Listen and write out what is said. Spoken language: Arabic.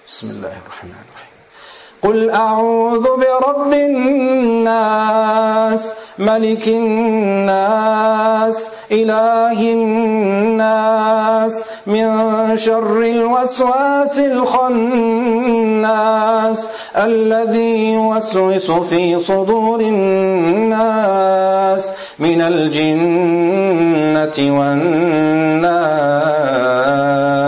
بسم الله الرحمن الرحيم. قل أعوذ برب الناس ملك الناس إله الناس من شر الوسواس الخناس الذي يوسوس في صدور الناس من الجنة والناس.